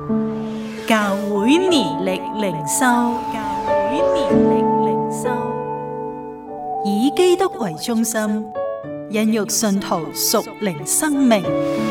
教會年曆靈修，以基督為中心，孕育信徒屬靈生命。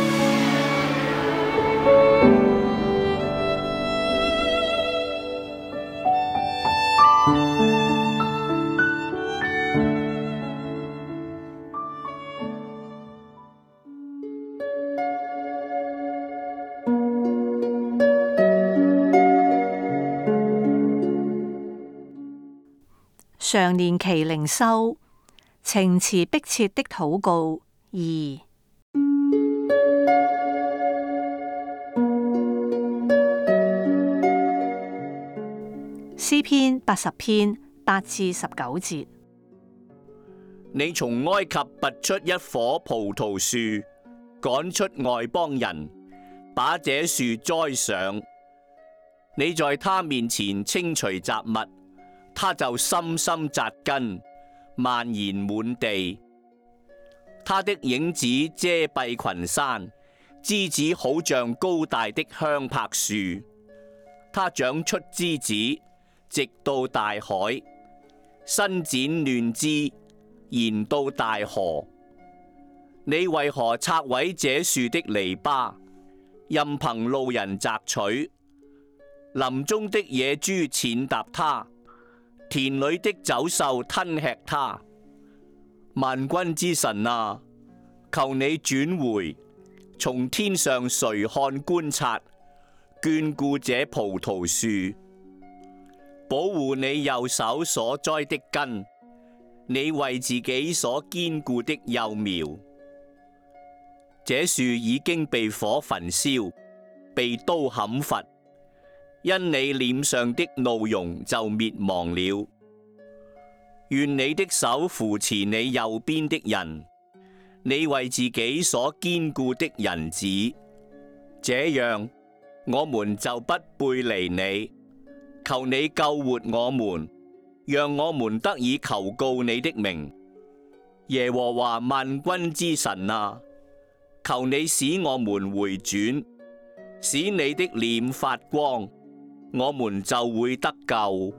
常年期靈修，情詞迫切的禱告2。詩篇80篇8至19節。 你從埃及拔出一棵葡萄樹，趕出外邦人，把這樹栽上。你在他面前清除雜物，他就深深扎根，蔓延滿地。他的影子遮蔽群山，枝子好像高大的香柏樹。他長出枝子，直到大海，伸展嫩枝，延到大河。你為何拆毀這樹的籬笆，任憑路人摘取？林中的野豬踐踏它，田裏的走獸吞吃它。萬軍之神啊，求你轉回，從天上垂看觀察，眷顧這葡萄樹，保護你右手所栽的根，你為自己所堅固的幼苗。這樹已經被火焚燒，被刀砍伐，因你臉上的怒容就滅亡了。願你的手扶持你右邊的人，你為自己所堅固的人子，這樣我們就不背離你。求你救活我們，讓我們得以求告你的名。耶和華萬軍之神啊，求你使我們回轉，使你的臉發光，我們就會得救。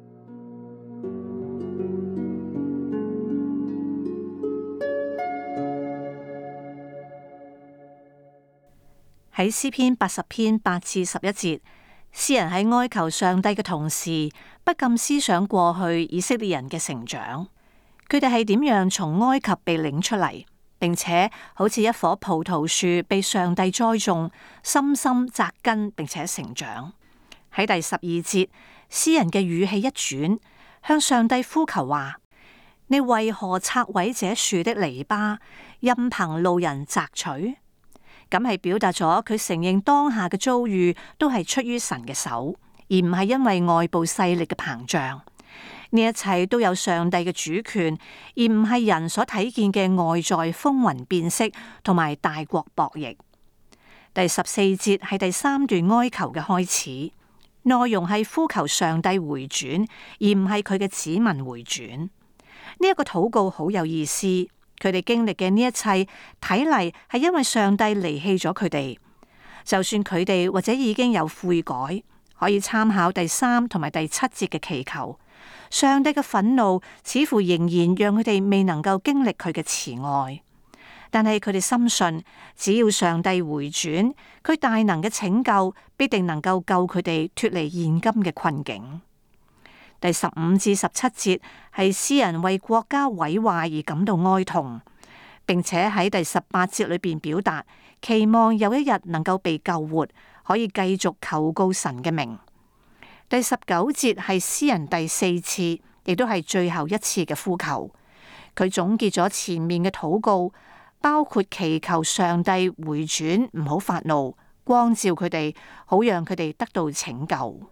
喺詩篇80篇8至11節，詩人喺哀求上帝嘅同時，不禁思想過去以色列人嘅成長。佢哋係點樣從埃及被領出嚟，並且好似一棵葡萄樹被上帝栽種，深深扎根並且成長。喺第12節，詩人嘅語氣一轉，向上帝呼求話：你為何拆毀這樹的籬笆，任憑路人摘取？咁係表達咗佢承認當下嘅遭遇都係出於神嘅手，而唔係因為外部勢力嘅膨脹。呢一切都有上帝嘅主權，而唔係人所睇見嘅外在風雲變色同埋大國博弈。第14節係第3段哀求嘅開始，內容係呼求上帝回轉，而唔係佢嘅子民回轉。呢一個禱告好有意思。佢哋經歷嘅呢一切，睇嚟係因為上帝離棄咗佢哋。就算佢哋或者已經有悔改，可以參考第3同埋第7節嘅祈求。上帝嘅憤怒似乎仍然讓佢哋未能夠經歷佢嘅慈愛，但係佢哋深信，只要上帝回轉，佢大能嘅拯救必定能夠救佢哋脫離現今嘅困境。第15至17節係詩人為國家毀壞而感到哀痛，並且喺第18節裏邊表達期望有一日能夠被救活，可以繼續求告神嘅名。第19節係詩人第4次，亦都係最後一次嘅呼求。佢總結咗前面嘅禱告，包括祈求上帝回轉，唔好發怒，光照佢哋，好讓佢哋得到拯救。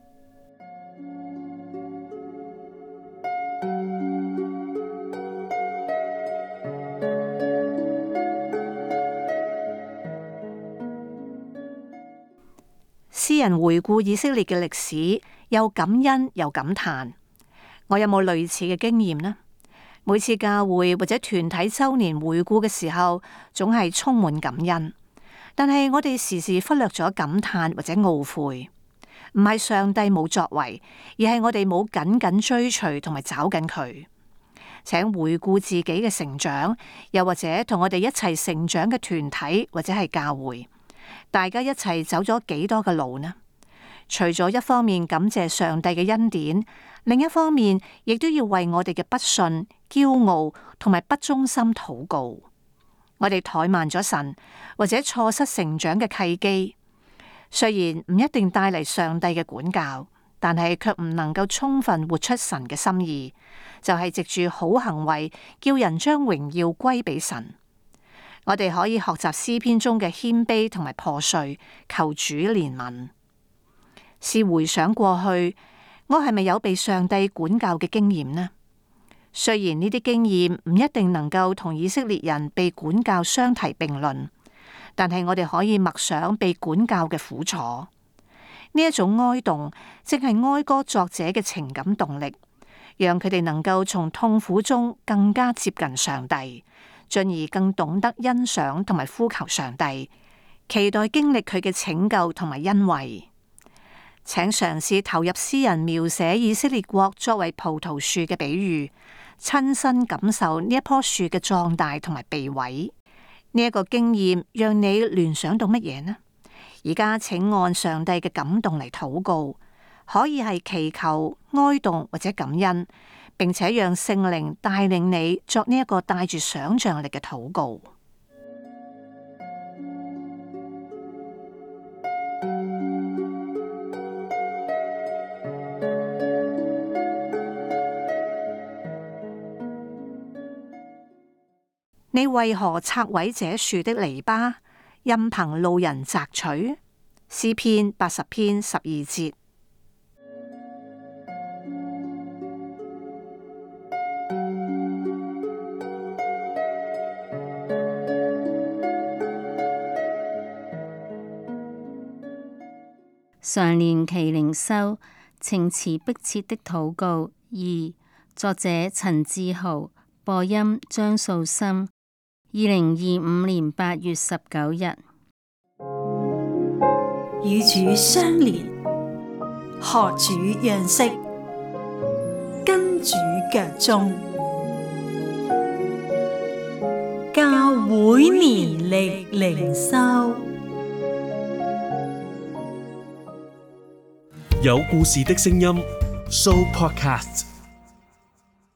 詩人回顧以色列嘅歷史，又感恩又感嘆。我有冇類似嘅經驗呢？每次教會或者團體周年回顧嘅時候，總係充滿感恩。 但係我哋時時忽略咗感嘆或者懊悔，唔係上帝冇作為，而係我哋冇緊緊追隨同埋找緊佢。請回顧自己嘅成長，又或者同我哋一齊成長嘅團體或者係教會，大家一齊走咗幾多嘅路呢？除咗一方面感謝上帝嘅恩典，另一方面亦都要為我哋嘅不信、驕傲同埋不忠心禱告。我哋怠慢咗神，或者錯失成長嘅契機。雖然唔一定帶嚟上帝嘅管教，但係卻唔能夠充分活出神嘅心意，就係藉住好行為，叫人將榮耀歸俾神。我哋可以學習詩篇中嘅謙卑同埋破碎，求主憐憫。試回想過去，我係咪有被上帝管教嘅經驗呢？雖然呢啲經驗唔一定能夠同以色列人被管教相提並論，但係我哋可以默想被管教嘅苦楚。呢一種哀慟，正係哀歌作者嘅情感動力，讓佢哋能夠從痛苦中更加接近上帝，進而更懂得欣賞同埋呼求上帝，期待經歷佢嘅拯救同埋恩惠。請嘗試投入詩人描寫以色列國作為葡萄樹嘅比喻，親身感受呢一棵樹嘅壯大同埋被毀。呢一個經驗讓你聯想到乜嘢呢？而家請按上帝嘅感動嚟禱告，可以係祈求、哀慟或者感恩，並且讓聖靈帶領你作呢一個帶住想象力嘅禱告。你為何拆毀這樹的籬笆，任憑路人摘取？詩篇80篇12節。 常年期靈修，情詞迫切的禱告2，作者陳志豪，播音張素心。2025年8月19日， 與主相連，學主樣式，跟主腳蹤，教會年曆靈修， 有故事的聲音 Show Podcast。